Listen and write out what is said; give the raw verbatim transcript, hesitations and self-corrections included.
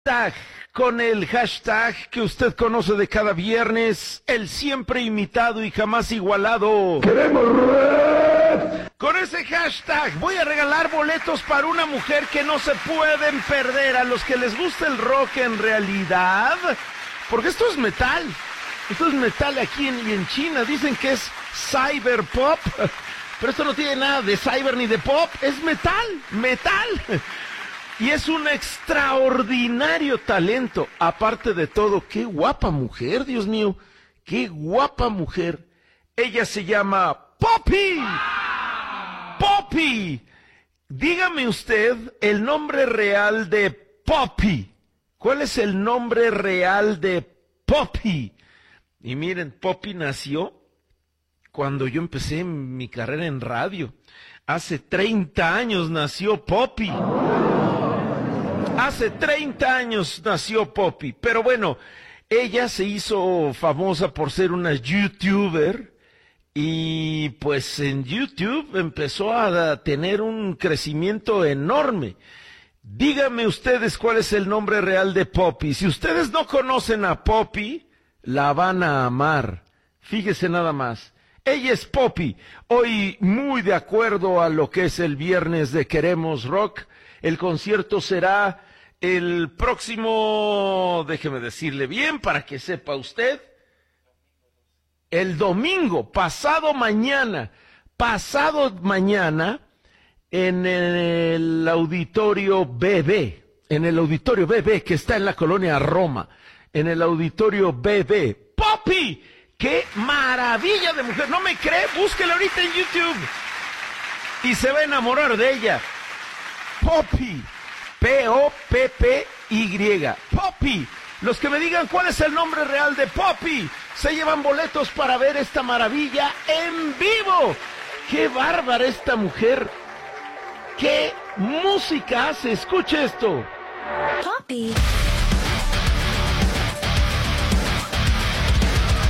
Tag, con el hashtag que usted conoce de cada viernes, el siempre imitado y jamás igualado. ¡Queremos rap! Con ese hashtag voy a regalar boletos para una mujer que no se pueden perder, a los que les gusta el rock en realidad, porque esto es metal, esto es metal aquí en, y en China, dicen que es cyberpop, pero esto no tiene nada de cyber ni de pop, es metal, metal. Y es un extraordinario talento. Aparte de todo, qué guapa mujer, Dios mío. Qué guapa mujer. Ella se llama Poppy. Poppy. Dígame usted el nombre real de Poppy. ¿Cuál es el nombre real de Poppy? Y miren, Poppy nació cuando yo empecé mi carrera en radio. Hace treinta años nació Poppy. Hace treinta años nació Poppy, pero bueno, ella se hizo famosa por ser una youtuber y pues en YouTube empezó a tener un crecimiento enorme. Díganme ustedes cuál es el nombre real de Poppy. Si ustedes no conocen a Poppy, la van a amar. Fíjese nada más. Ella es Poppy, hoy muy de acuerdo a lo que es el viernes de Queremos Rock. El concierto será el próximo, déjeme decirle bien para que sepa usted, el domingo, pasado mañana, pasado mañana, en el auditorio B B, en el auditorio B B que está en la colonia Roma, en el auditorio B B. ¡Poppy! ¡Qué maravilla de mujer! ¿No me cree? Búsquela ahorita en YouTube y se va a enamorar de ella. Poppy, P O P P Y, Poppy. Los que me digan cuál es el nombre real de Poppy se llevan boletos para ver esta maravilla en vivo. ¡Qué bárbara esta mujer! ¡Qué música hace! Escuche esto. Poppy.